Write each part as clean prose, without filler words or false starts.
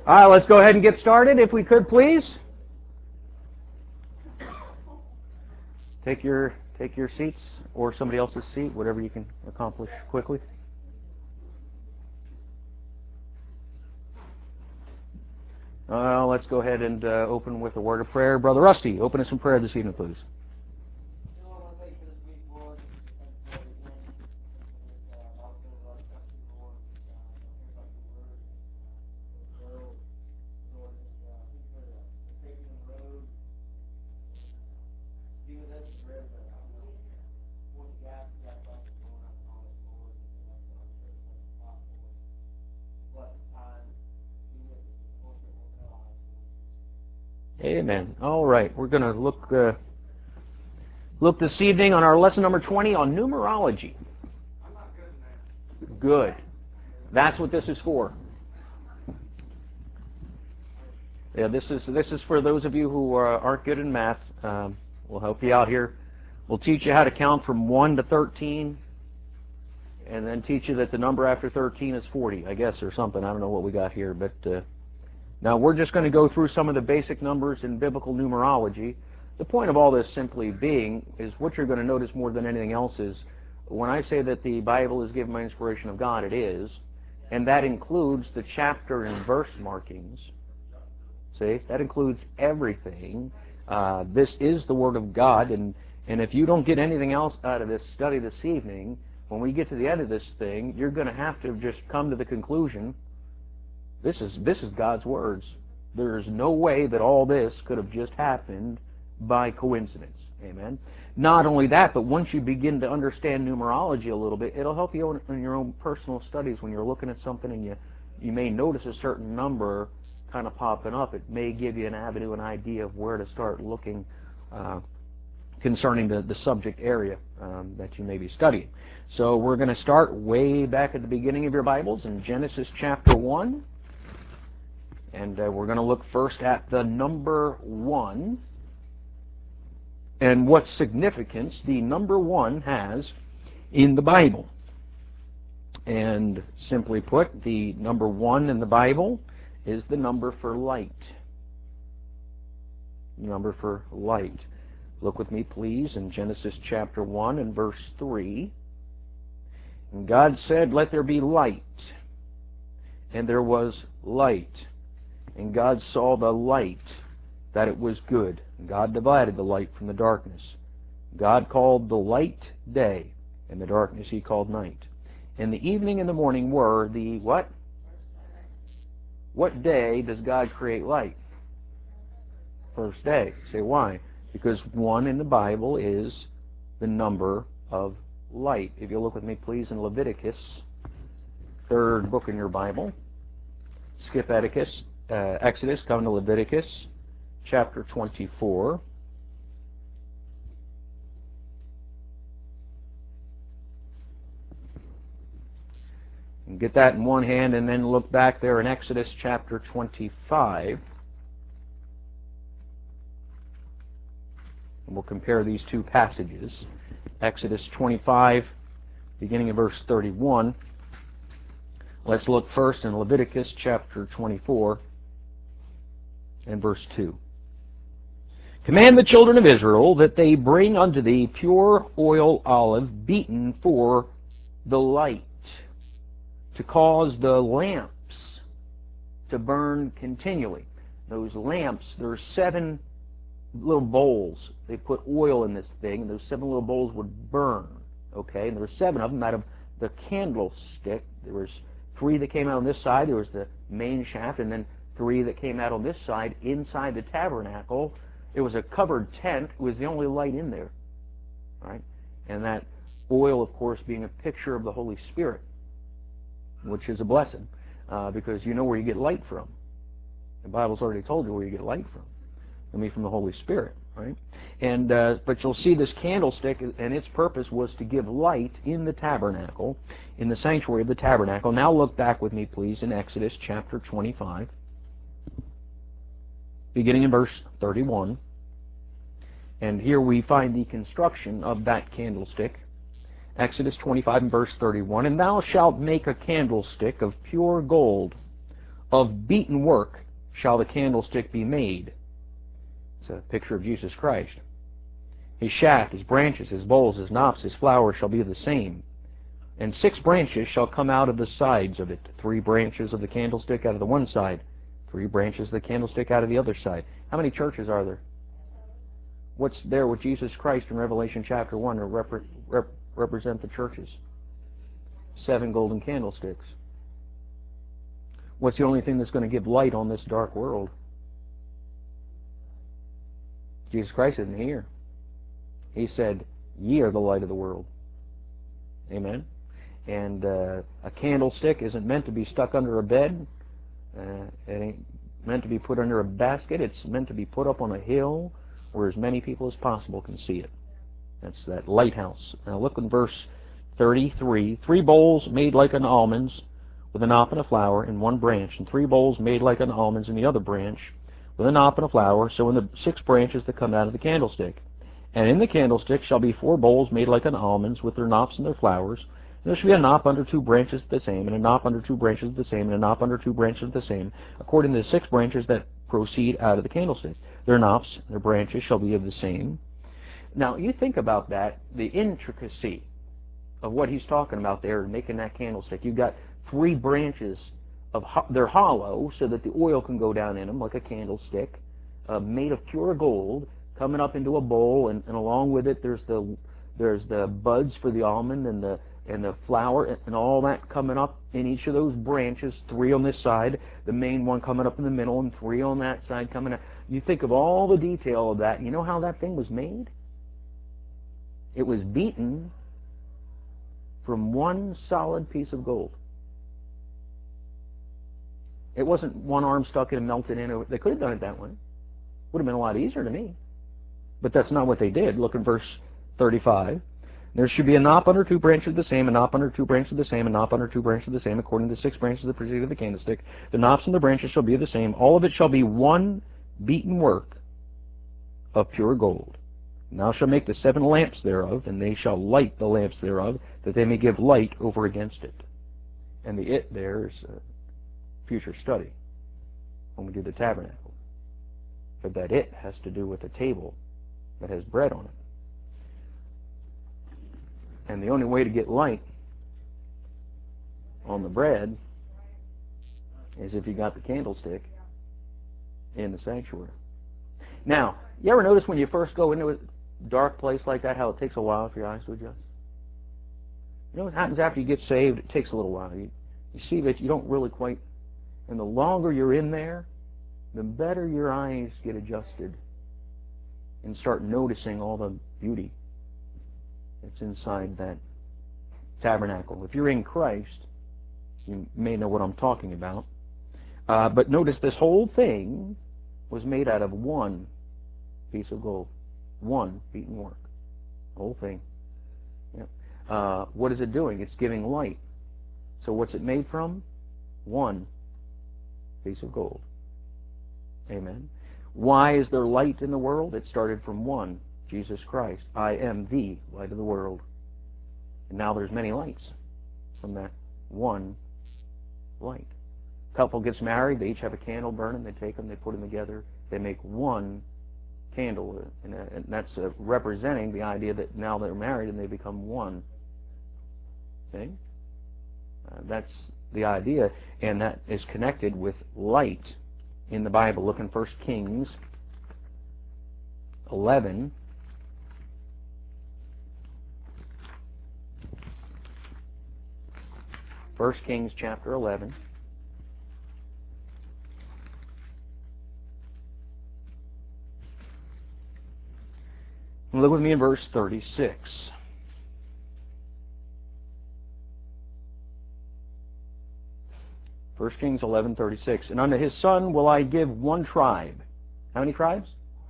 All right, let's go ahead and get started, if we could, please. Take your seats, or somebody else's seat, whatever you can accomplish quickly. Let's go ahead and open with a word of prayer. Brother Rusty, open us in prayer this evening, please. Amen. All right, we're going to look this evening on our lesson number 20 on numerology. Good. That's what this is for. Yeah, this is for those of you who aren't good in math. We'll help you out here. We'll teach you how to count from 1 to 13, and then teach you that the number after 13 is 40, I guess, or something. I don't know what we got here, but now we're just going to go through some of the basic numbers in biblical numerology. The point of all this simply being is what you're going to notice more than anything else is when I say that the Bible is given by inspiration of God, it is, and that includes the chapter and verse markings. See, that includes everything. This is the Word of God, and if you don't get anything else out of this study this evening, when we get to the end of this thing, you're going to have to just come to the conclusion, this is God's words. There's no way that all this could have just happened by coincidence. Amen. Not only that, but once you begin to understand numerology a little bit, it'll help you in your own personal studies when you're looking at something and you may notice a certain number kind of popping up. It may give you an avenue, an idea of where to start looking concerning the subject area that you may be studying. So we're going to start way back at the beginning of your Bibles in Genesis chapter 1. And we're going to look first at the number 1 and what significance the number 1 has in the Bible. And simply put, the number 1 in the Bible is the number for light. Number for light. Look with me, please, in Genesis chapter 1 and verse 3. And God said, "Let there be light." And there was light. And God saw the light, that it was good. And God divided the light from the darkness. God called the light day, and the darkness He called night. And the evening and the morning were the what? What day does God create light? First day. Say why? Because 1 in the Bible is the number of light. If you look with me, please, in Leviticus, 3rd book in your Bible. Skip Exodus, come to Leviticus, chapter 24. And get that in one hand, and then look back there in Exodus chapter 25. And we'll compare these two passages. Exodus 25, beginning of verse 31. Let's look first in Leviticus chapter 24 and verse 2. "Command the children of Israel that they bring unto thee pure oil olive beaten for the light, to cause the lamps to burn continually." Those lamps, there are 7 little bowls. They put oil in this thing, and those 7 little bowls would burn. Okay, and there were 7 of them out of the candlestick. There was 3 that came out on this side. There was the main shaft, and then 3 that came out on this side inside the tabernacle. It was a covered tent. It was the only light in there. Right? And that oil, of course, being a picture of the Holy Spirit, which is a blessing, because you know where you get light from. The Bible's already told you where you get light from. I mean, from the Holy Spirit. Right? And but you'll see this candlestick, and its purpose was to give light in the tabernacle, in the sanctuary of the tabernacle. Now look back with me, please, in Exodus chapter 25, beginning in verse 31. And here we find the construction of that candlestick. Exodus 25 and verse 31. "And thou shalt make a candlestick of pure gold, Of beaten work shall the candlestick be made. It's a picture of Jesus Christ. His shaft, his branches, his bowls, his knops, his flour shall be the same. And 6 branches shall come out of the sides of it. 3 branches of the candlestick out of the one side. 3 branches of the candlestick out of the other side. How many churches are there? What's there with Jesus Christ in Revelation chapter 1 to represent the churches? 7 golden candlesticks. What's the only thing that's going to give light on this dark world? Jesus Christ isn't here. He said, "Ye are the light of the world." Amen. And a candlestick isn't meant to be stuck under a bed. It ain't meant to be put under a basket. It's meant to be put up on a hill where as many people as possible can see it. That's that lighthouse. Now look in verse 33. 3 bowls made like an almonds with a knop and a flower in one branch, and 3 bowls made like an almonds in the other branch with a knop and a flower, so in the 6 branches that come out of the candlestick. And in the candlestick shall be 4 bowls made like an almonds with their knops and their flowers. And there shall be a knop under 2 branches the same, and a knop under 2 branches the same, and a knop under 2 branches the same, according to the 6 branches that proceed out of the candlestick. Their knops, their branches shall be of the same. Now, you think about that, the intricacy of what he's talking about there, making that candlestick. You've got 3 branches, they're hollow, so that the oil can go down in them, like a candlestick, made of pure gold, coming up into a bowl, and along with it, there's the buds for the almond, and the flour, and all that coming up in each of those branches, 3 on this side, the main one coming up in the middle, and 3 on that side coming up. You think of all the detail of that. You know how that thing was made? It was beaten from one solid piece of gold. It wasn't one arm stuck in and melted in. They could have done it that way. Would have been a lot easier to me. But that's not what they did. Look at verse 35. There should be a knop under 2 branches the same, a knop under 2 branches the same, a knop under 2 branches the same, according to the 6 branches that preceded the candlestick. The knops and the branches shall be the same. All of it shall be one beaten work of pure gold. And thou shalt make the 7 lamps thereof, and they shall light the lamps thereof, that they may give light over against it. And the it there is future study when we do the tabernacle. But that it has to do with a table that has bread on it. And the only way to get light on the bread is if you got the candlestick in the sanctuary. Now, you ever notice when you first go into a dark place like that, how it takes a while for your eyes to adjust? You know what happens after you get saved? It takes a little while. You see that you don't really quite... And the longer you're in there, the better your eyes get adjusted and start noticing all the beauty that's inside that tabernacle. If you're in Christ, you may know what I'm talking about. But notice this whole thing was made out of one piece of gold. One beaten work. The whole thing. Yep. What is it doing? It's giving light. So what's it made from? One piece of gold. Amen. Why is there light in the world? It started from one, Jesus Christ. I am the light of the world. And now there's many lights from that one light. Couple gets married, they each have a candle burning, they take them, they put them together, they make one candle, and that's representing the idea that now they're married and they become one. See? That's the idea, and that is connected with light in the Bible. Look in 1 Kings 11. 1 Kings chapter 11. Look with me in verse 36. First Kings 11:36. And unto his son will I give one tribe. How many tribes?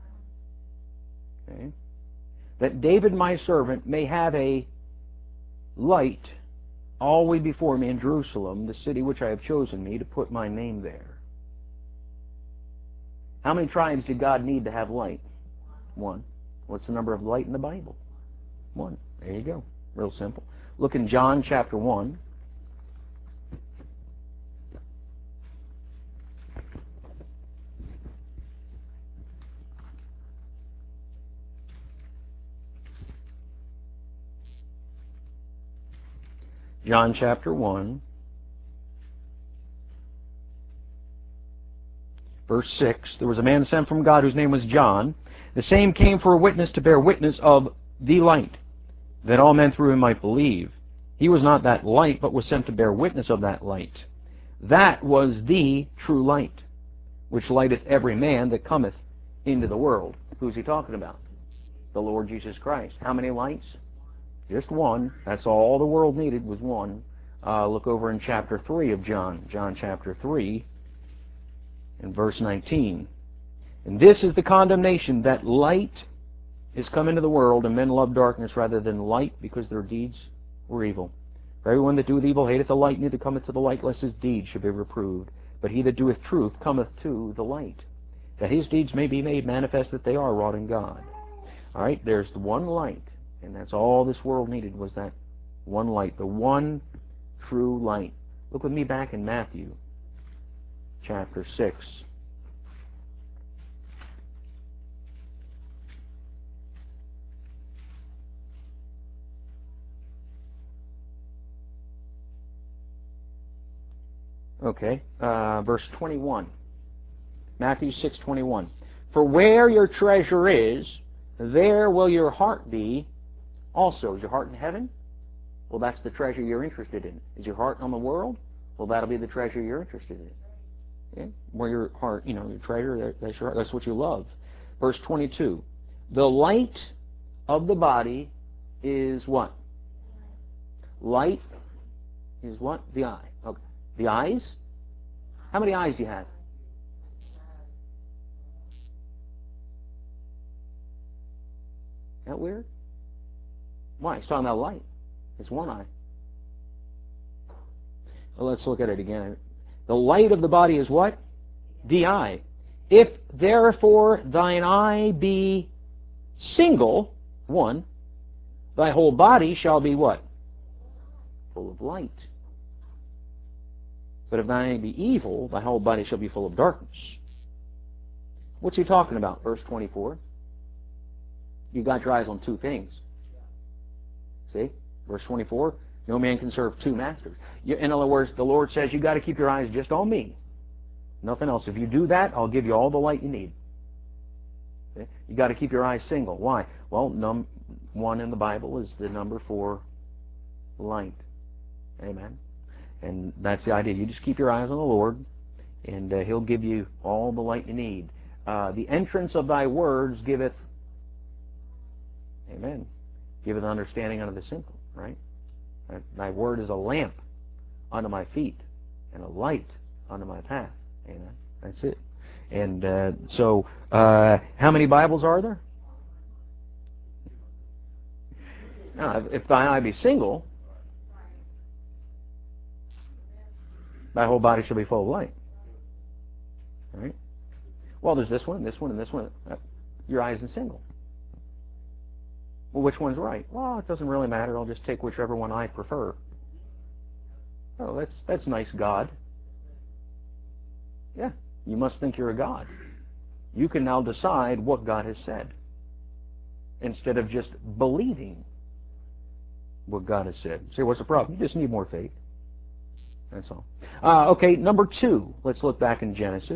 Okay. That David my servant may have a light always before me in Jerusalem, the city which I have chosen me to put my name there. How many tribes did God need to have light? One. What's the number of light in the Bible? One. There you go. Real simple. Look in John chapter 1. John chapter 1, verse 6. There was a man sent from God whose name was John. The same came for a witness to bear witness of the light, that all men through him might believe. He was not that light, but was sent to bear witness of that light. That was the true light, which lighteth every man that cometh into the world. Who's he talking about? The Lord Jesus Christ. How many lights? Just one. That's all the world needed was one. Look over in chapter 3 of John. John chapter 3 and verse 19. And this is the condemnation, that light is come into the world, and men love darkness rather than light, because their deeds were evil. For everyone that doeth evil hateth the light, neither cometh to the light, lest his deeds should be reproved. But he that doeth truth cometh to the light, that his deeds may be made manifest that they are wrought in God. All right, there's the one light, and that's all this world needed was that one light, the one true light. Look with me back in Matthew chapter 6. Okay, verse 21. Matthew 6:21. For where your treasure is, there will your heart be also. Is your heart in heaven? Well, that's the treasure you're interested in. Is your heart on the world? Well, that'll be the treasure you're interested in. Yeah? Where your heart, your treasure, that's your heart, that's what you love. Verse 22. The light of the body is what? Light is what? The eye. Okay. The eyes? How many eyes do you have? Isn't that weird? Why? He's talking about light. It's one eye. Well, let's look at it again. The light of the body is what? The eye. If therefore thine eye be single, one, thy whole body shall be what? Full of light. But if thine eye be evil, thy whole body shall be full of darkness. What's he talking about? Verse 24. You got your eyes on two things. See? Verse 24. No man can serve two masters. In other words, the Lord says you got to keep your eyes just on me. Nothing else. If you do that, I'll give you all the light you need. Okay? You got to keep your eyes single. Why? Well, 1 in the Bible is the number for light. Amen. And that's the idea. You just keep your eyes on the Lord, and He'll give you all the light you need. The entrance of thy words giveth, amen, giveth understanding unto the simple, right? Thy word is a lamp unto my feet and a light unto my path. Amen. That's it. And so, how many Bibles are there? Now, if thine eye be single, thy whole body shall be full of light. All right? Well, there's this one, and this one, and this one. Your eye isn't single. Well, which one's right? Well, it doesn't really matter. I'll just take whichever one I prefer. Oh, that's nice, God. Yeah, you must think you're a God. You can now decide what God has said instead of just believing what God has said. Say, what's the problem? You just need more faith. That's all. Okay, number 2. Let's look back in Genesis.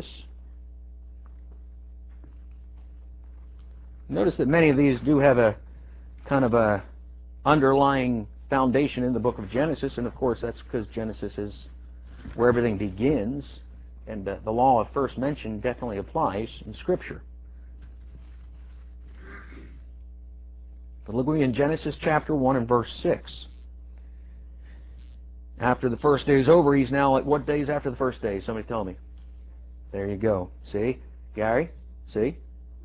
Notice that many of these do have a kind of a underlying foundation in the book of Genesis, and of course that's because Genesis is where everything begins, and the law of first mention definitely applies in Scripture. But look with me in Genesis chapter 1 and verse 6. After the first day is over, he's now at what days after the first day? Somebody tell me. There you go. See? Gary? See?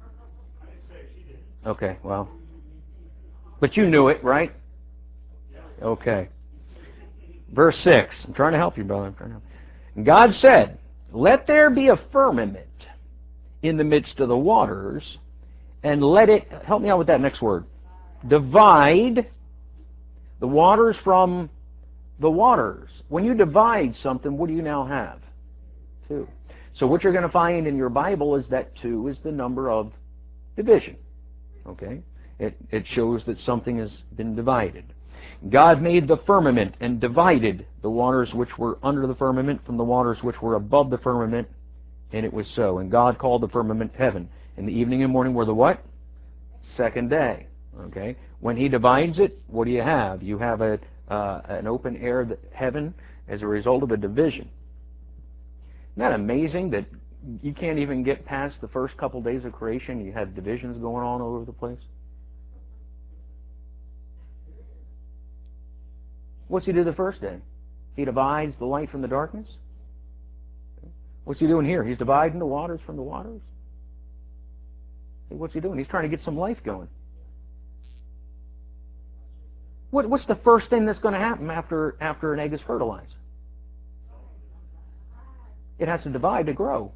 Okay, well. But you knew it, right? Okay. Verse 6. I'm trying to help you, brother. And God said, let there be a firmament in the midst of the waters, and let it, help me out with that next word, divide the waters from the waters. When you divide something, what do you now have? 2. So what you're going to find in your Bible is that 2 is the number of division. Okay? It shows that something has been divided. God made the firmament and divided the waters which were under the firmament from the waters which were above the firmament, and it was so. And God called the firmament heaven. And the evening and morning were the what? Second day. Okay. When He divides it, what do you have? You have an open air heaven as a result of a division. Isn't that amazing that you can't even get past the first couple days of creation? You have divisions going on all over the place. What's He do the first day? He divides the light from the darkness. What's He doing here? He's dividing the waters from the waters. What's He doing? He's trying to get some life going. What's the first thing that's going to happen after an egg is fertilized? It has to divide to grow.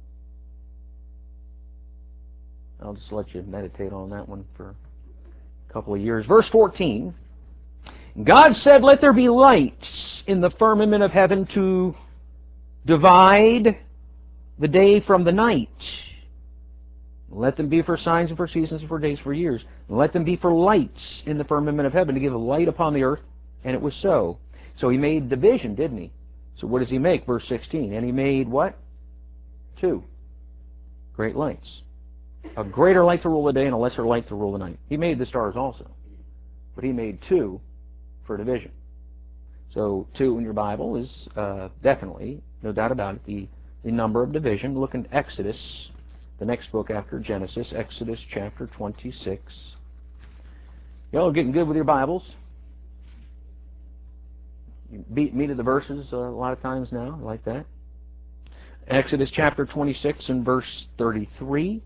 I'll just let you meditate on that one for a couple of years. Verse 14. God said, "Let there be lights in the firmament of heaven to divide the day from the night. Let them be for signs and for seasons and for days, for years. And let them be for lights in the firmament of heaven to give a light upon the earth." And it was so. So He made division, didn't He? So what does He make? Verse 16. And He made what? 2 great lights. A greater light to rule the day and a lesser light to rule the night. He made the stars also. But He made 2 for division. So 2 in your Bible is definitely, no doubt about it, the number of division. Look in Exodus, the next book after Genesis, Exodus chapter 26. Y'all are getting good with your Bibles. You beat me to the verses a lot of times now. I like that. Exodus chapter 26 and verse 33.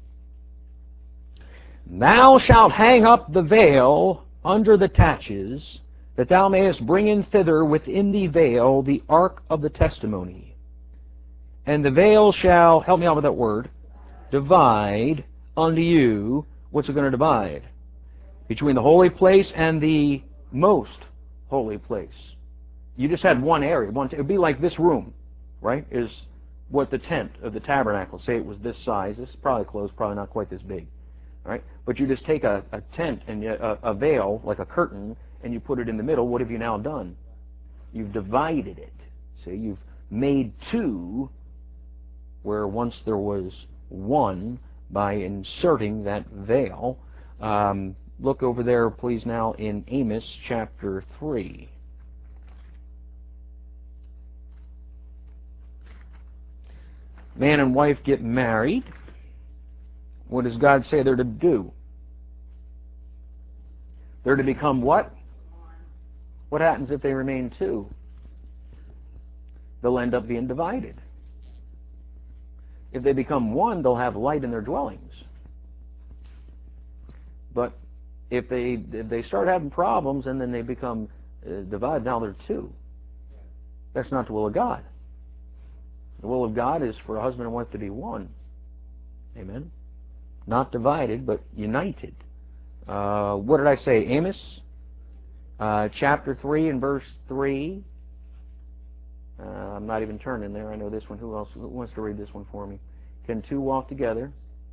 "Thou shalt hang up the veil under the taches, that thou mayest bring in thither within the veil the ark of the testimony. And the veil shall," help me out with that word, "divide unto you." What's it going to divide? Between the holy place and the most holy place. You just had one area. It would be like this room, right? Is what the tent of the tabernacle. Say it was this size. This is probably close, probably not quite this big. All right? But you just take a tent and a veil, like a curtain, and you put it in the middle. What have you now done? You've divided it. See, you've made 2 where once there was one by inserting that veil. Look over there, please, now in Amos chapter 3. Man and wife get married. What does God say they're to do? They're to become what? What happens if they remain 2? They'll end up being divided. If they become 1, they'll have light in their dwellings. But if they start having problems and then they become divided, now they're 2. That's not the will of God. The will of God is for a husband and wife to be 1. Amen? Not divided, but united. What did I say? Amos? Chapter 3 and verse 3. I'm not even turning there. I know this one. Who else wants to read this one for me? Can 2 walk together?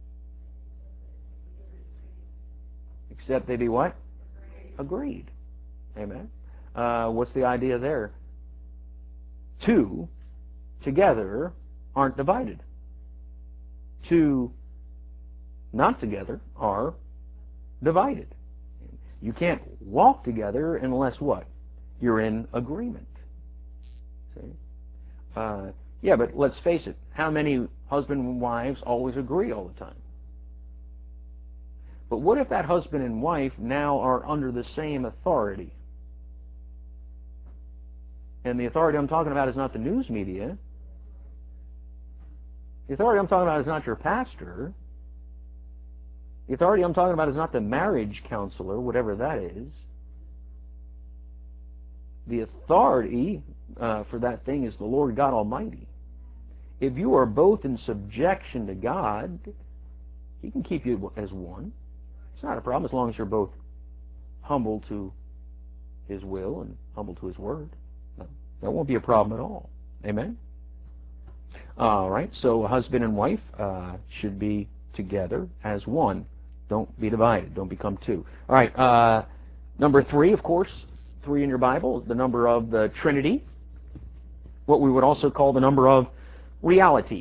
Except they be what? Agreed. Amen. What's the idea there? 2 together aren't divided. 2 not together are divided. You can't walk together unless what? You're in agreement. See? Yeah, but let's face it. How many husband and wives always agree all the time? But what if that husband and wife now are under the same authority? And the authority I'm talking about is not the news media. The authority I'm talking about is not your pastor. The authority I'm talking about is not the marriage counselor, whatever that is. The authority for that thing is the Lord God Almighty. If you are both in subjection to God, He can keep you as one. It's not a problem as long as you're both humble to His will and humble to His word. That won't be a problem at all. Amen? All right, so a husband and wife should be together as one. Don't be divided. Don't become 2. All right, number 3, of course, 3 in your Bible is the number of the Trinity, what we would also call the number of reality.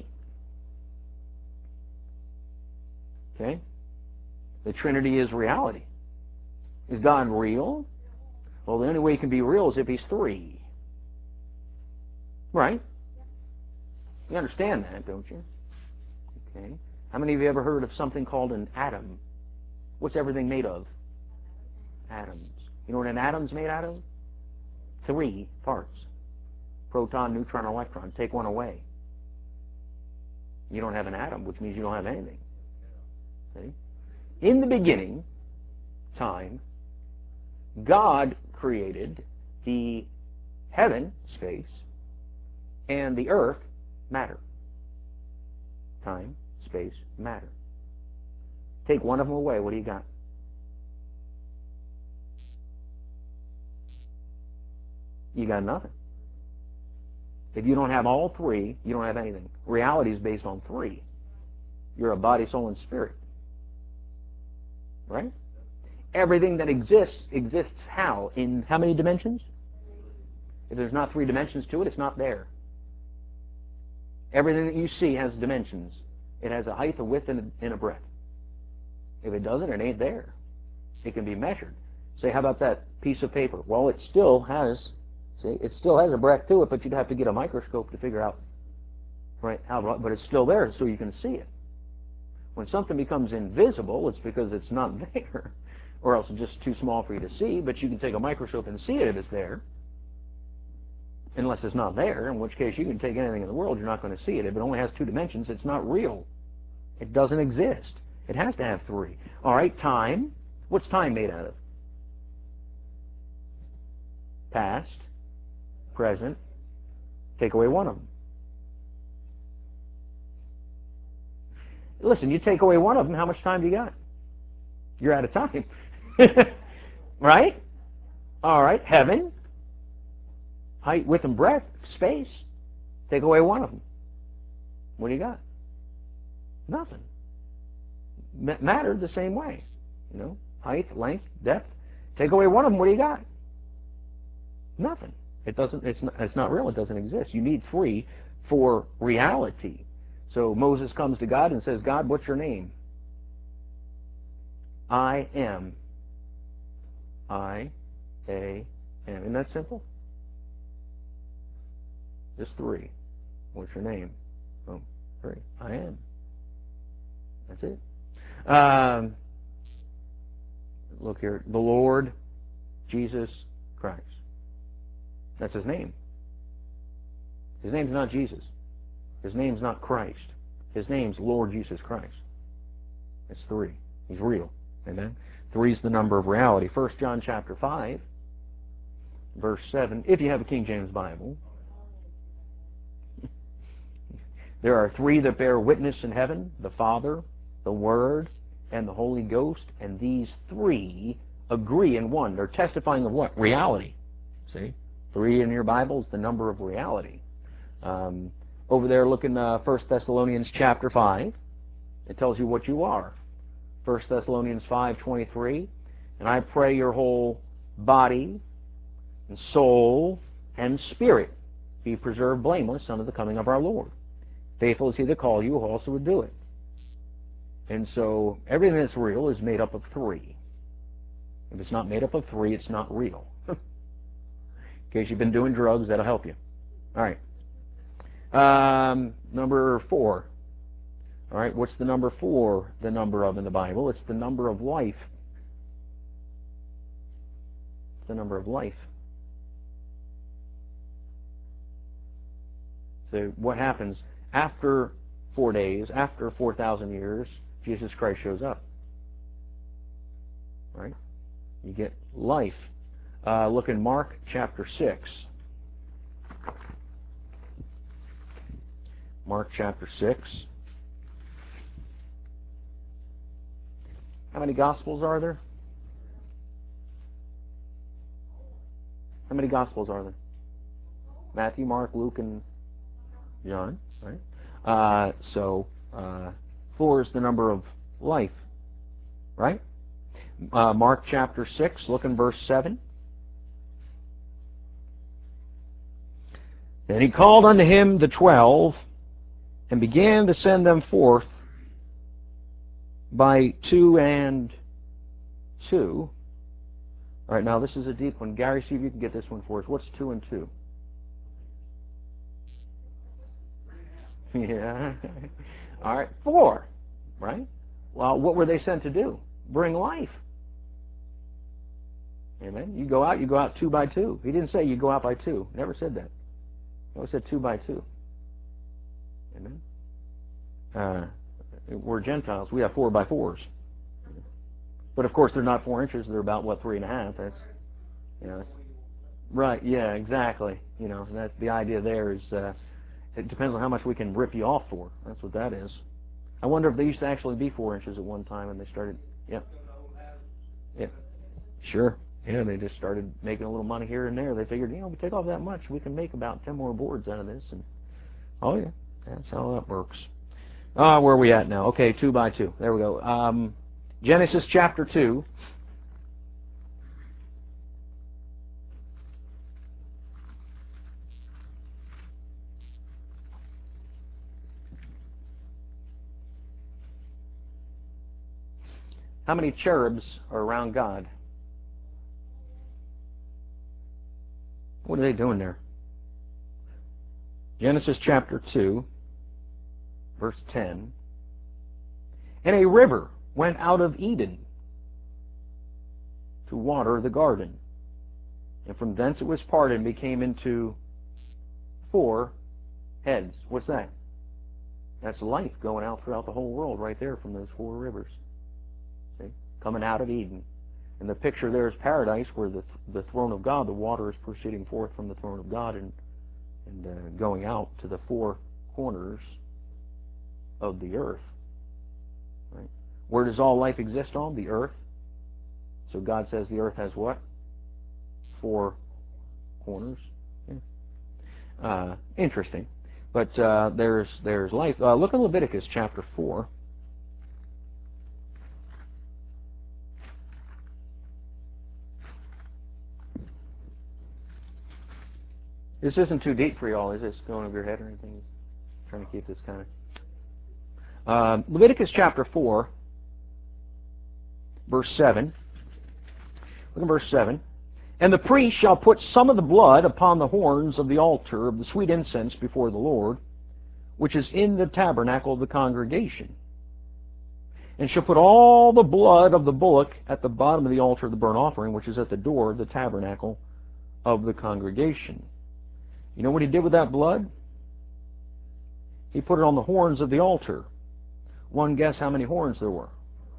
Okay? The Trinity is reality. Is God real? Well, the only way He can be real is if He's 3. Right? You understand that, don't you? Okay. How many of you ever heard of something called an atom? What's everything made of? Atoms. You know what an atom's made out of? 3 parts. Proton, neutron, electron. Take one away. You don't have an atom, which means you don't have anything. See? In the beginning, time, God created the heaven, space, and the earth, matter. Time, space, matter. Take one of them away, what do you got? You got nothing. If you don't have all 3, you don't have anything. Reality is based on 3. You're a body, soul, and spirit. Right? Everything that exists how? In how many dimensions? If there's not 3 dimensions to it, it's not there. Everything that you see has dimensions. It has a height, a width, and a breadth. If it doesn't, it ain't there. It can be measured. Say, how about that piece of paper? Well, it still has a breadth to it, but you'd have to get a microscope to figure out, right, how, but it's still there, so you can see it. When something becomes invisible, it's because it's not there, or else it's just too small for you to see, but you can take a microscope and see it if it's there, unless it's not there, in which case you can take anything in the world, you're not going to see it. If it only has 2 dimensions, it's not real. It doesn't exist. It has to have 3. All right, time. What's time made out of? Past, present. Take away one of them. Listen, you take away one of them, how much time do you got? You're out of time. Right? All right, heaven, height, width, and breadth, space. Take away one of them. What do you got? Nothing. Matter the same way. You know, height, length, depth. Take away one of them, what do you got? Nothing. It doesn't. It's not real. It doesn't exist. You need 3 for reality. So Moses comes to God and says, God, what's your name? I am. I, A, am. Isn't that simple? Just 3. What's your name? Oh, 3. I am. That's it. Look here. The Lord Jesus Christ. That's His name. His name's not Jesus. His name's not Christ. His name's Lord Jesus Christ. It's 3. He's real. Amen? 3 is the number of reality. 1 John chapter 5, verse 7, if you have a King James Bible. There are 3 that bear witness in heaven, the Father, the Word, and the Holy Ghost, and these 3 agree in one. They're testifying of what? Reality. See? 3 in your Bible is the number of reality. Over there, look in 1 Thessalonians chapter 5. It tells you what you are. 1 Thessalonians 5:23. And I pray your whole body and soul and spirit be preserved blameless unto the coming of our Lord. Faithful is He that called you, who also would do it. And so everything that's real is made up of 3. If it's not made up of 3, it's not real. In case you've been doing drugs, that'll help you. All right. Number 4. All right, what's the number 4, the number of in the Bible? It's the number of life. It's the number of life. So what happens after 4 days, after 4,000 years, Jesus Christ shows up. Right? You get life. Look in Mark chapter 6. Mark chapter 6. How many Gospels are there? How many Gospels are there? Matthew, Mark, Luke, and John. Right? 4 is the number of life. Right? Mark chapter 6, look in verse 7. And he called unto him the 12, and began to send them forth by 2 and 2. All right, now this is a deep one. Gary, see if you can get this one for us. What's 2 and 2? Yeah. All right, 4. Right? Well, what were they sent to do? Bring life. Amen. You go out 2 by 2. He didn't say you go out by 2. Never said that. He always said 2 by 2. Amen. We're Gentiles. We have 4 by 4s. But of course, they're not 4 inches. They're about, what, 3.5. That's, that's right. Yeah, exactly. That's the idea there is, it depends on how much we can rip you off for. That's what that is. I wonder if they used to actually be 4 inches at one time and they started, yep. Yeah. Sure. Yeah, they just started making a little money here and there. They figured, we take off that much, we can make about 10 more boards out of this. And oh yeah, that's how that works. Where are we at now? Okay, 2 by 2. There we go. Genesis chapter 2. How many cherubs are around God? What are they doing there? Genesis chapter 2, verse 10. And a river went out of Eden to water the garden. And from thence it was parted and became into 4 heads. What's that? That's life going out throughout the whole world right there from those 4 rivers. See? Coming out of Eden. And the picture there is paradise, where the throne of God, the water is proceeding forth from the throne of God and going out to the 4 corners of the earth. Right? Where does all life exist on? The earth. So God says the earth has what? 4 corners. Yeah. Interesting. But there's life. Look at Leviticus chapter 4. This isn't too deep for y'all, is this? Going over your head or anything? Trying to keep this kind of... Leviticus chapter 4, verse 7. Look at verse 7. And the priest shall put some of the blood upon the horns of the altar of the sweet incense before the Lord, which is in the tabernacle of the congregation, and shall put all the blood of the bullock at the bottom of the altar of the burnt offering, which is at the door of the tabernacle of the congregation. You know what he did with that blood? He put it on the horns of the altar. One guess how many horns there were?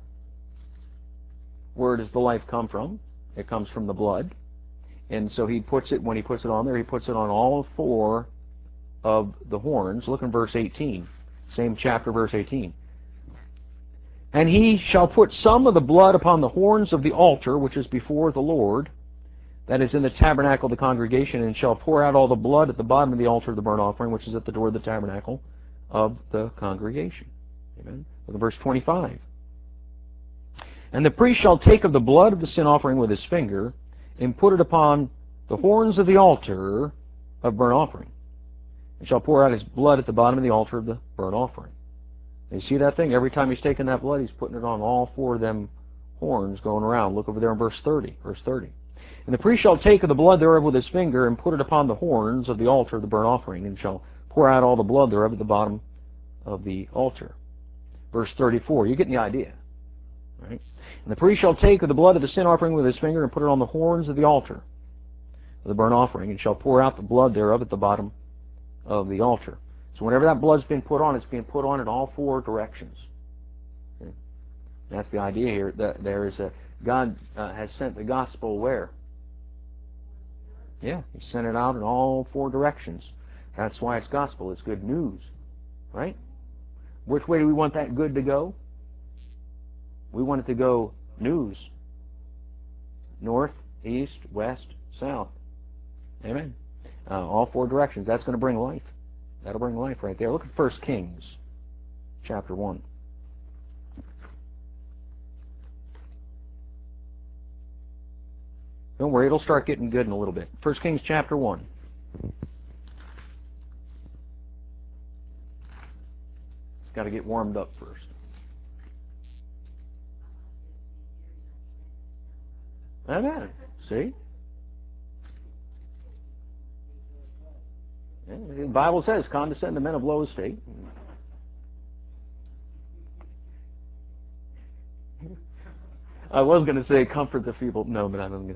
Where does the life come from? It comes from the blood. And so he puts it, when he puts it on there, he puts it on all 4 of the horns. Look in verse 18. Same chapter, verse 18. And he shall put some of the blood upon the horns of the altar, which is before the Lord, that is in the tabernacle of the congregation, and shall pour out all the blood at the bottom of the altar of the burnt offering, which is at the door of the tabernacle of the congregation. Amen. Look at verse 25. And the priest shall take of the blood of the sin offering with his finger, and put it upon the horns of the altar of burnt offering, and shall pour out his blood at the bottom of the altar of the burnt offering. You see that thing? Every time he's taking that blood, he's putting it on all 4 of them horns going around. Look over there in verse 30. Verse 30. And the priest shall take of the blood thereof with his finger, and put it upon the horns of the altar of the burnt offering, and shall pour out all the blood thereof at the bottom of the altar. Verse 34. You're getting the idea. Right? And the priest shall take of the blood of the sin offering with his finger, and put it on the horns of the altar of the burnt offering, and shall pour out the blood thereof at the bottom of the altar. So whenever that blood's being put on, it's being put on in all 4 directions. Okay? That's the idea here. That there is God has sent the gospel where? Yeah, He sent it out in all 4 directions. That's why it's gospel. It's good news. Right? Which way do we want that good to go? We want it to go news. North, east, west, south. Amen. All 4 directions. That's going to bring life. That'll bring life right there. Look at 1 Kings chapter 1. Don't worry, it'll start getting good in a little bit. 1 Kings chapter 1. Got to get warmed up first. Amen. See? Yeah, the Bible says, condescend to men of low estate. I was going to say, comfort the feeble. No, but I'm going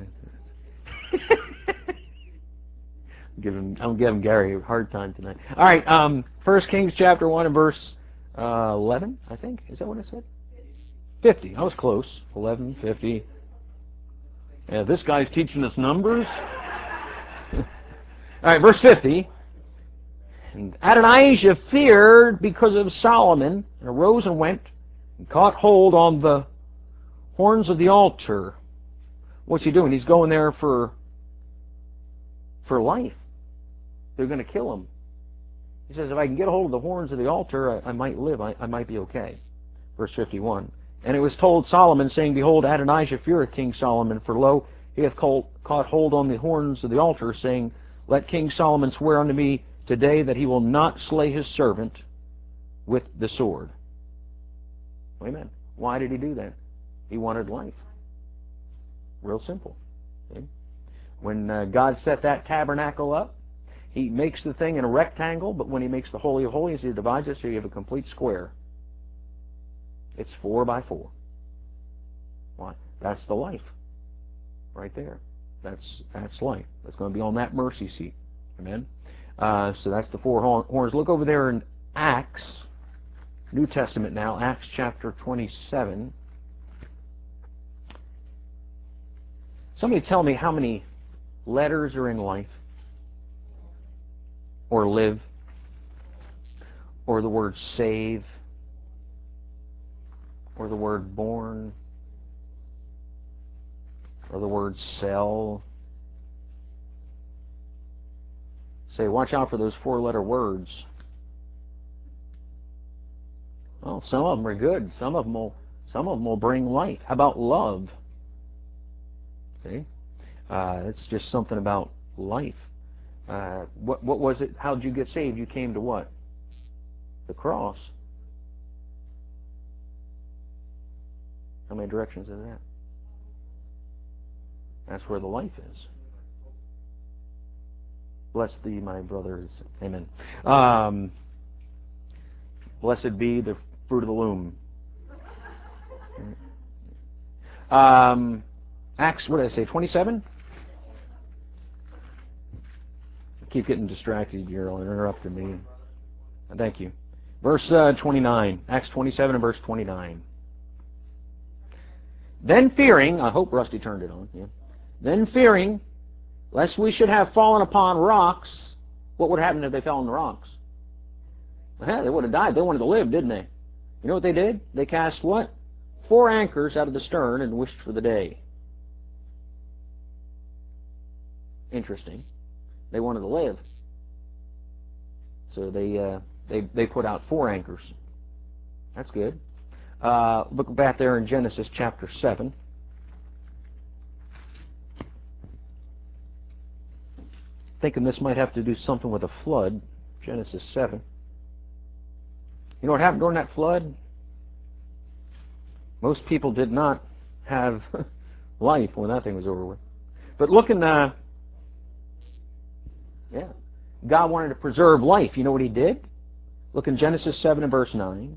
to. I'm giving Gary a hard time tonight. All right, 1 Kings chapter 1 and verse 11, I think. Is that what I said? 50. I was close. 11, 50. Yeah, this guy's teaching us numbers. All right, verse 50. And Adonijah feared because of Solomon, and arose and went, and caught hold on the horns of the altar. What's he doing? He's going there for life. They're going to kill him. He says, if I can get a hold of the horns of the altar, I might live. I might be okay. Verse 51. And it was told Solomon, saying, behold, Adonijah feareth King Solomon, for lo, he hath caught hold on the horns of the altar, saying, let King Solomon swear unto me today that he will not slay his servant with the sword. Amen. Why did he do that? He wanted life. Real simple. Okay? When God set that tabernacle up, he makes the thing in a rectangle, but when he makes the Holy of Holies, he divides it so you have a complete square. It's 4 by 4. Why? That's the life. Right there. That's life. That's going to be on that mercy seat. Amen? So that's the 4 horns. Look over there in Acts, New Testament now, Acts chapter 27. Somebody tell me how many letters are in life, or live, or the word save, or the word born, or the word sell. Say, watch out for those 4-letter words. Well, some of them are good. Some of them will bring life. How about love? See, it's just something about life. What was it? How did you get saved? You came to what? The cross. How many directions is that? That's where the life is. Bless thee, my brothers. Amen. Blessed be the fruit of the womb. Acts, what did I say, 27? I keep getting distracted. You're interrupting me. Thank you. Verse 29. Acts 27 and verse 29. Then fearing, I hope Rusty turned it on. Yeah. Then fearing, lest we should have fallen upon rocks, what would happen if they fell on the rocks? Well, they would have died. They wanted to live, didn't they? You know what they did? They cast what? 4 anchors out of the stern and wished for the day. Interesting. They wanted to live. So they put out 4 anchors. That's good. Look back there in Genesis chapter 7. Thinking this might have to do something with a flood. Genesis 7. You know what happened during that flood? Most people did not have life when that thing was over with. But look in God wanted to preserve life. You know what he did? Look in Genesis 7 and verse 9.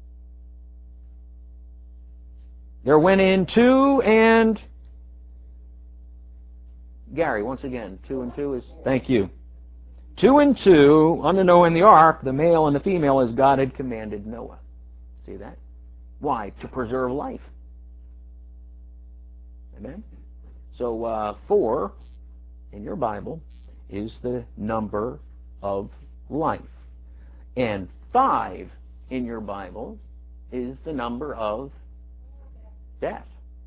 There went in 2 and... Gary, once again, 2 and 2 is... Thank you. 2 and 2, unto Noah in the ark, the male and the female, as God had commanded Noah. See that? Why? To preserve life. Amen? So 4 in your Bible is the number of life. And 5 in your Bible is the number of death.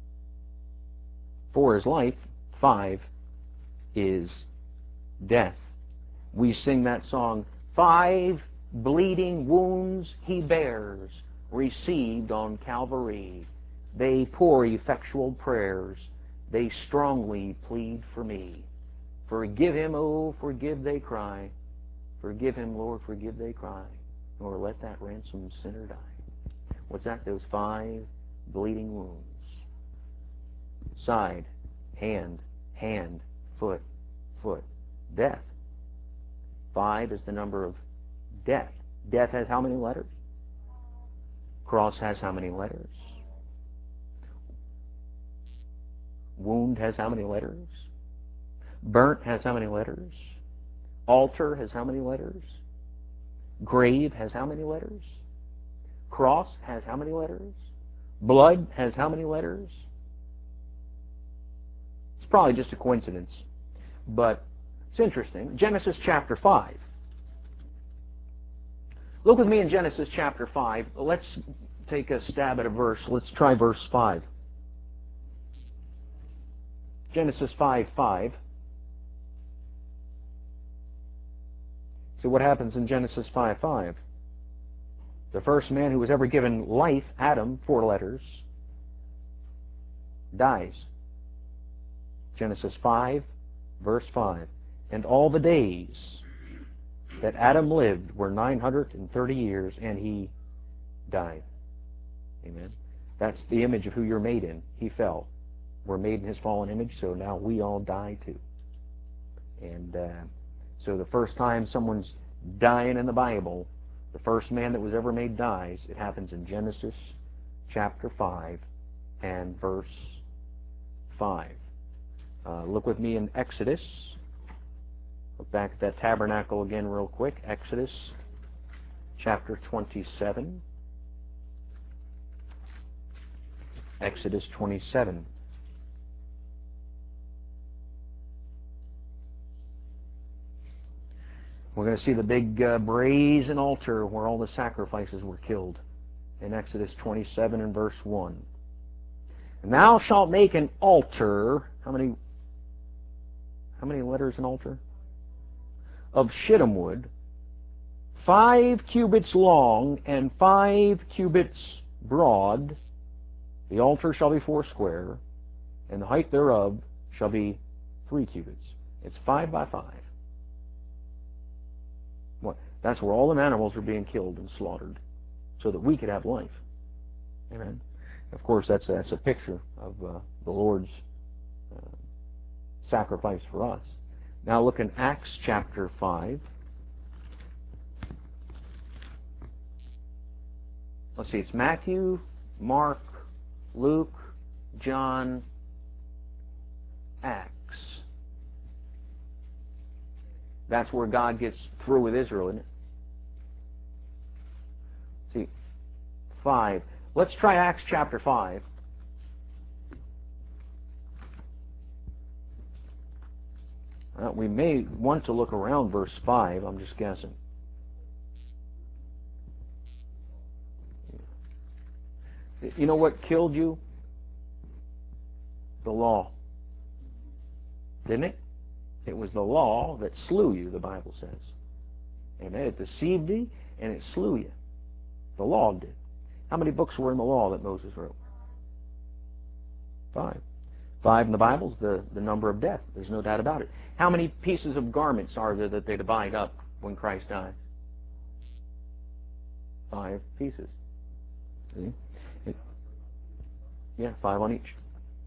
4 is life, 5 is death. We sing that song, 5 bleeding wounds he bears, received on Calvary. They pour effectual prayers, they strongly plead for me. Forgive him, oh, forgive, they cry. Forgive him, Lord, forgive, they cry. nor let that ransomed sinner die. What's that? Those 5 bleeding wounds. Side, hand, hand, foot, foot. Death. 5 is the number of death. Death has how many letters? Cross has how many letters? Wound has how many letters? Burnt has how many letters? Altar has how many letters? Grave has how many letters? Cross has how many letters? Blood has how many letters? It's probably just a coincidence, but it's interesting. Genesis chapter 5. Look with me in Genesis chapter 5. Let's take a stab at a verse. Let's try verse 5. Genesis 5:5. So what happens in Genesis 5:5? The first man who was ever given life, Adam, 4 letters, dies. Genesis 5, verse 5. And all the days that Adam lived were 930 years, and he died. Amen. That's the image of who you're made in. He fell. We're made in his fallen image, so now we all die too. And so the first time someone's dying in the Bible, the first man that was ever made dies. It happens in Genesis chapter 5 and verse 5. Look with me in Exodus. Look back at that tabernacle again real quick. Exodus chapter 27. Exodus 27. We're going to see the big brazen altar where all the sacrifices were killed in Exodus 27 and verse 1. And thou shalt make an altar. How many letters an altar? Of shittim wood, 5 cubits long and 5 cubits broad. The altar shall be 4 square, and the height thereof shall be 3 cubits. It's 5 by 5. What? That's where all the animals are being killed and slaughtered, so that we could have life. Amen. Of course, that's a picture of the Lord's sacrifice for us. Now look in Acts chapter 5. Let's see, it's Matthew, Mark, Luke, John, Acts. That's where God gets through with Israel, isn't it? See, 5. Let's try Acts chapter 5. We may want to look around verse 5. I'm just guessing. You know what killed you? The law. Didn't it? It was the law that slew you, the Bible says. Amen. It deceived thee and it slew you. The law did. How many books were in the law that Moses wrote? 5. 5 in the Bible is the number of death. There's no doubt about it. How many pieces of garments are there that they divide up when Christ died? 5 pieces. See? Yeah, 5 on each.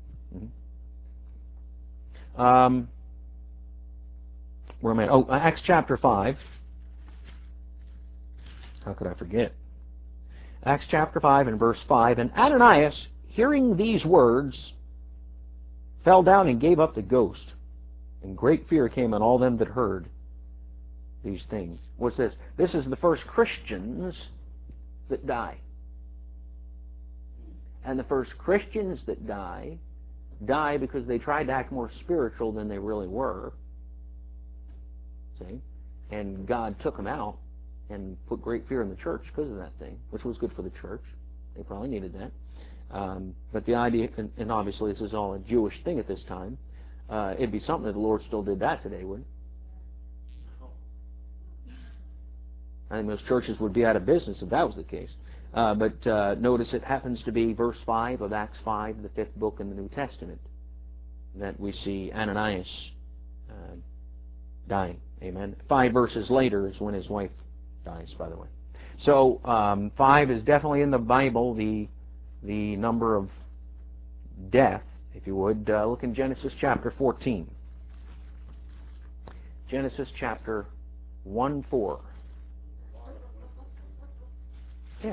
Where am I? Oh, Acts chapter 5. How could I forget? Acts chapter 5 and verse 5. And Ananias, hearing these words, fell down and gave up the ghost. And great fear came on all them that heard these things. What's this? This is the first Christians that die. And the first Christians that die because they tried to act more spiritual than they really were. See? And God took them out and put great fear in the church because of that thing, which was good for the church. They probably needed that. But the idea, and obviously this is all a Jewish thing at this time, it'd be something that the Lord still did that today, wouldn't it? I think most churches would be out of business if that was the case. But notice it happens to be verse 5 of Acts 5, the 5th book in the New Testament, that we see Ananias dying. Amen. 5 verses later is when his wife dies, by the way. So 5 is definitely in the Bible, the number of death, if you would. Look in Genesis chapter 14. Genesis chapter 1:4. Yeah.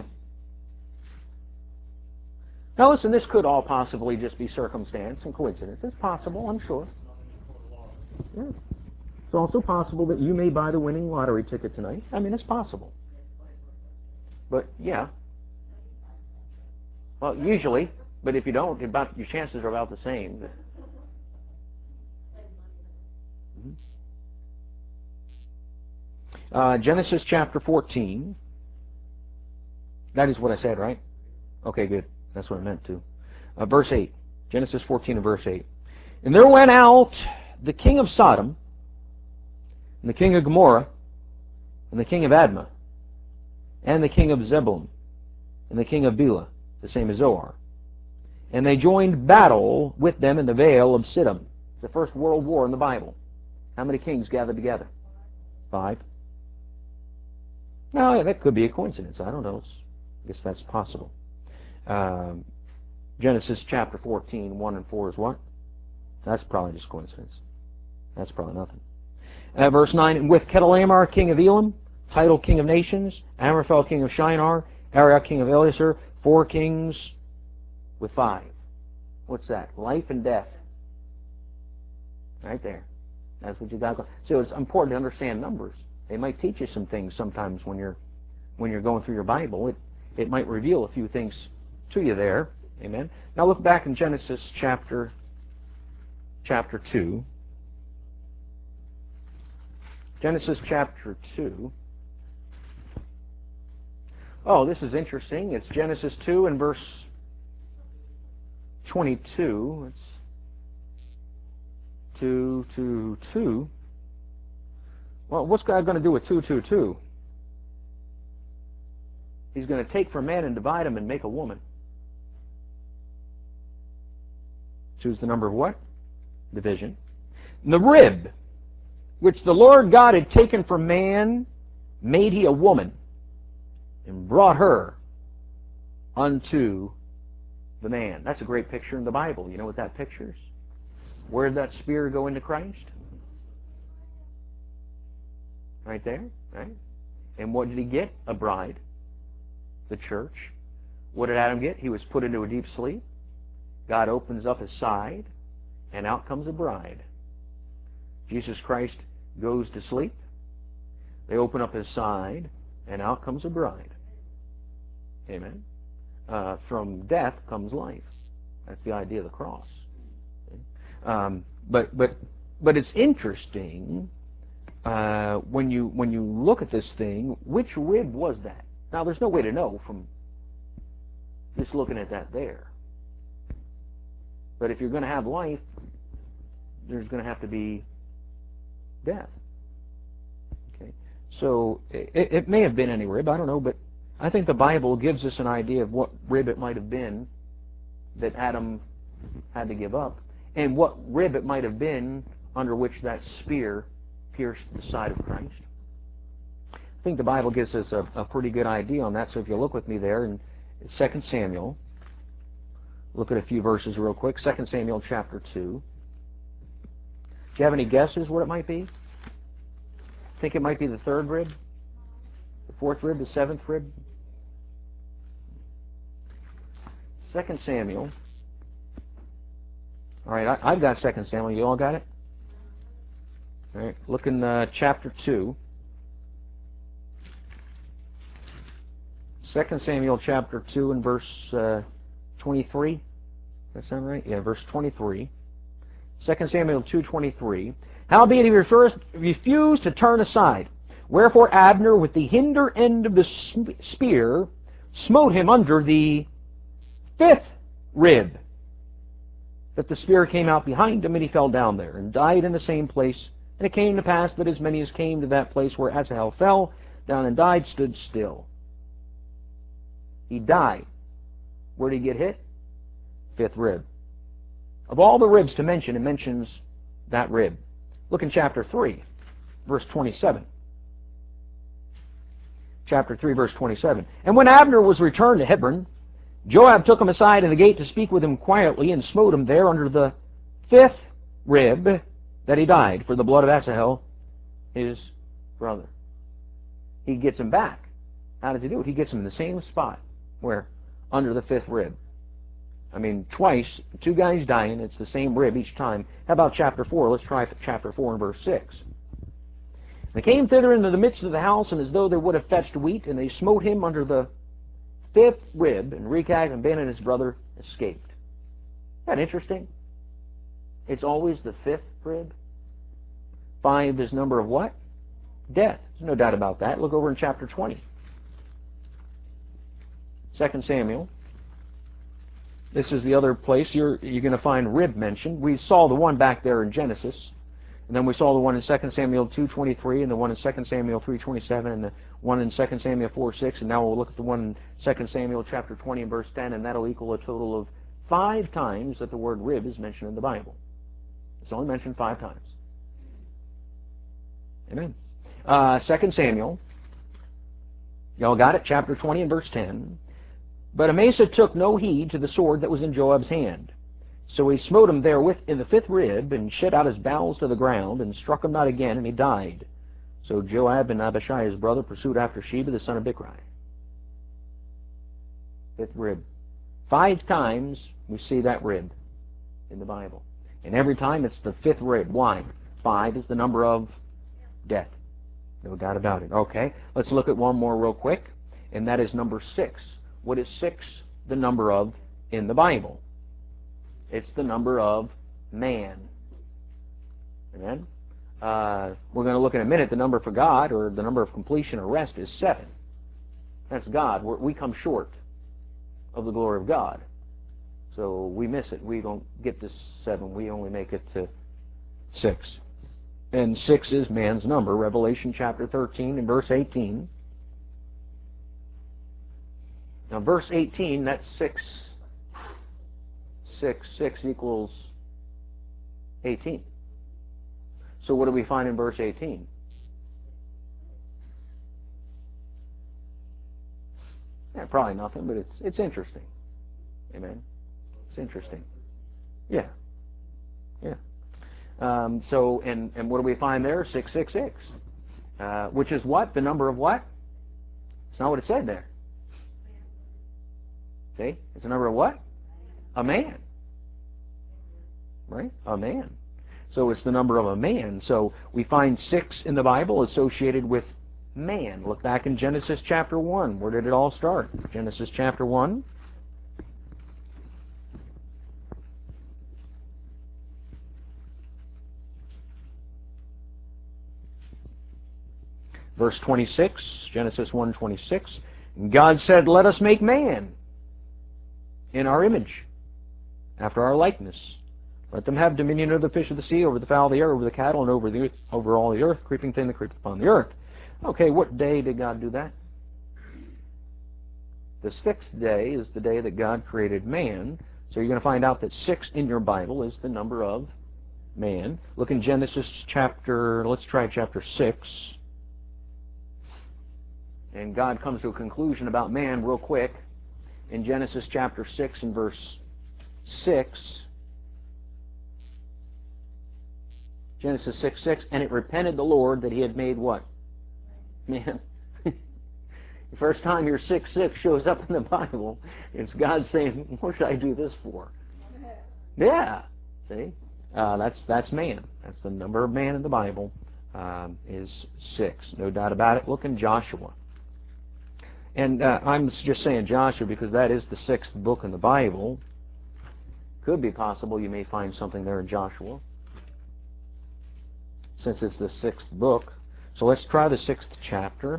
Now listen, this could all possibly just be circumstance and coincidence. It's possible, I'm sure. Yeah. It's also possible that you may buy the winning lottery ticket tonight. I mean, it's possible. But yeah. Well, usually, but if you don't, your chances are about the same. Genesis chapter 14. That is what I said, right? Okay, good. That's what I meant to. Verse 8. Genesis 14 and verse 8. And there went out the king of Sodom, and the king of Gomorrah, and the king of Admah, and the king of Zebulun, and the king of Bela, the same as Zoar. And they joined battle with them in the vale of Siddim. It's the first world war in the Bible. How many kings gathered together? 5. Now, that could be a coincidence. I don't know. I guess that's possible. Genesis chapter 14, 1 and 4 is what? That's probably just coincidence. That's probably nothing. Verse 9, and with Chedorlaomer, king of Elam, Tidal, king of nations, Amraphel, king of Shinar, Arioch, king of Eliezer, 4 kings with 5. What's that? Life and death. Right there. That's what you got. So it's important to understand numbers. They might teach you some things sometimes when you're going through your Bible. It might reveal a few things to you there. Amen. Now look back in Genesis chapter 2. Genesis chapter 2. Oh, this is interesting. It's Genesis 2 and verse 22. It's 2. Well, what's God going to do with 2? He's going to take from man and divide him and make a woman. Choose the number of what? Division. And the rib, which the Lord God had taken from man, made he a woman, and brought her unto the man. That's a great picture in the Bible. You know what that pictures? Where did that spear go into Christ? Right there, right? And what did he get? A bride. The church. What did Adam get? He was put into a deep sleep. God opens up his side, and out comes a bride. Jesus Christ goes to sleep. They open up his side, and out comes a bride. Amen. From death comes life. That's the idea of the cross. But it's interesting when you look at this thing. Which rib was that? Now, there's no way to know from just looking at that there. But if you're going to have life, there's going to have to be death. Okay, so it may have been any rib. I don't know, but I think the Bible gives us an idea of what rib it might have been that Adam had to give up, and what rib it might have been under which that spear pierced the side of Christ. I think the Bible gives us a pretty good idea on that. So if you look with me there in 2 Samuel, look at a few verses real quick. 2 Samuel chapter 2. Do you have any guesses what it might be? Think it might be the 3rd rib? The 4th rib? The 7th rib? 2 Samuel. All right, I've got 2 Samuel. You all got it? All right, look in chapter 2. 2 Samuel chapter 2 and verse 23. Does that sound right? Yeah, verse 23. 2 Samuel 2:23. Howbeit he refused to turn aside. Wherefore Abner with the hinder end of the spear smote him under the 5th rib, that the spear came out behind him, and he fell down there, and died in the same place. And it came to pass that as many as came to that place where Asahel fell down and died stood still. He died. Where did he get hit? 5th rib. Of all the ribs to mention, it mentions that rib. Look in chapter 3, verse 27. chapter 3, verse 27. And when Abner was returned to Hebron, Joab took him aside in the gate to speak with him quietly, and smote him there under the 5th rib, that he died for the blood of Asahel, his brother. He gets him back. How does he do it? He gets him in the same spot. Where? Under the 5th rib. I mean, twice, 2 guys dying, it's the same rib each time. How about chapter 4? Let's try chapter 4 and verse 6. They came thither into the midst of the house, and as though they would have fetched wheat, and they smote him under the 5th rib, and Rechab and Ben and his brother escaped. Isn't that interesting? It's always the 5th rib. 5 is number of what? Death. There's no doubt about that. Look over in chapter 20. 2 Samuel. This is the other place you're going to find rib mentioned. We saw the one back there in Genesis. And then we saw the one in 2 Samuel 2:23, and the one in 2 Samuel 3:27, and the one in 2 Samuel 4:6, and now we'll look at the one in 2 Samuel chapter 20 and verse 10, and that'll equal a total of 5 times that the word rib is mentioned in the Bible. It's only mentioned 5 times. Amen. 2 Samuel, y'all got it? Chapter 20 and verse 10. But Amasa took no heed to the sword that was in Joab's hand. So he smote him therewith in the 5th rib, and shed out his bowels to the ground, and struck him not again, and he died. So Joab and Abishai his brother pursued after Sheba the son of Bichri. 5th rib. 5 times we see that rib in the Bible. And every time it's the 5th rib. Why? 5 is the number of death. No doubt about it. Okay, let's look at one more real quick, and that is number 6. What is 6 the number of in the Bible? It's the number of man. Amen? We're going to look in a minute. The number for God, or the number of completion or rest, is 7. That's God. We come short of the glory of God. So we miss it. We don't get to 7. We only make it to 6. And 6 is man's number. Revelation chapter 13 and verse 18. Now verse 18, that's 6. 6 equals 18. So what do we find in verse 18? Yeah, probably nothing, but it's interesting. Amen. It's interesting. Yeah. Yeah. So what do we find there? 666. Which is what? The number of what? It's not what it said there. See? It's a number of what? A man. Right? A man. So it's the number of a man. So we find 6 in the Bible associated with man. Look back in Genesis chapter 1. Where did it all start? Genesis chapter 1. Verse 26, Genesis 1:26. God said, "Let us make man in our image, after our likeness. Let them have dominion over the fish of the sea, over the fowl of the air, over the cattle, and over all the earth, creeping thing that creepeth upon the earth." Okay, what day did God do that? The 6th day is the day that God created man. So you're going to find out that 6 in your Bible is the number of man. Look in Genesis chapter, let's try chapter 6. And God comes to a conclusion about man real quick. In Genesis chapter 6 and verse 6. Genesis 6:6, and it repented the Lord that he had made what? Man. The first time your 6:6 shows up in the Bible, it's God saying, what should I do this for? Yeah. See? That's man. That's the number of man in the Bible, is 6. No doubt about it. Look in Joshua. And I'm just saying Joshua because that is the 6th book in the Bible. Could be possible you may find something there in Joshua, since it's the 6th book. So let's try the 6th chapter.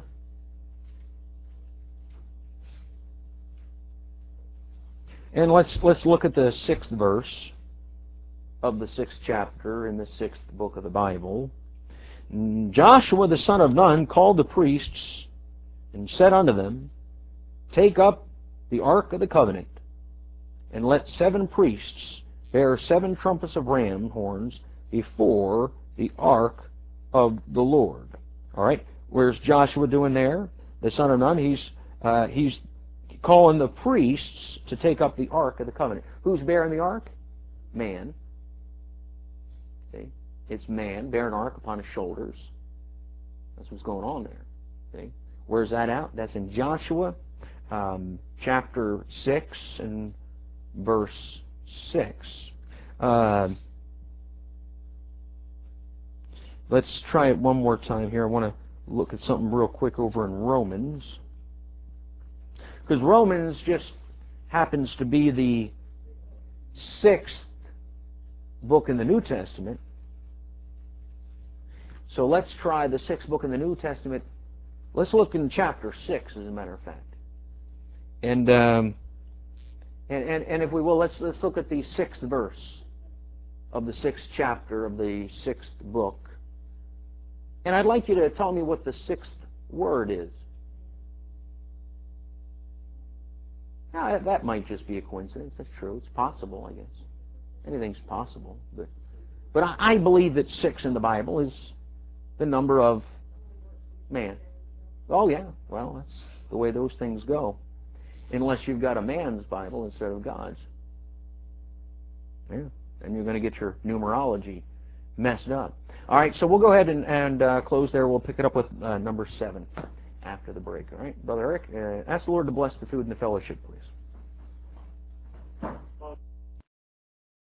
And let's look at the 6th verse of the 6th chapter in the 6th book of the Bible. Joshua the son of Nun called the priests and said unto them, "Take up the ark of the covenant, and let 7 priests bear 7 trumpets of ram horns before the ark of the Lord." All right, where's Joshua doing there? the son of Nun. He's calling the priests to take up the Ark of the Covenant. Who's bearing the Ark? Man. See? It's man bearing an ark upon his shoulders. That's what's going on there. See? Where's that out? That's in Joshua chapter 6 and verse 6. Let's try it one more time here. I want to look at something real quick over in Romans. Because Romans just happens to be the 6th book in the New Testament. So let's try the 6th book in the New Testament. Let's look in chapter 6, as a matter of fact. And if we will, let's look at the 6th verse of the 6th chapter of the 6th book. And I'd like you to tell me what the 6th word is. Now, that might just be a coincidence. That's true. It's possible, I guess. Anything's possible. But I believe that 6 in the Bible is the number of man. Oh, yeah. Well, that's the way those things go. Unless you've got a man's Bible instead of God's. Yeah. And you're going to get your numerology messed up. All right, so we'll go ahead and close there. We'll pick it up with number 7 after the break. All right, Brother Eric, ask the Lord to bless the food and the fellowship, please.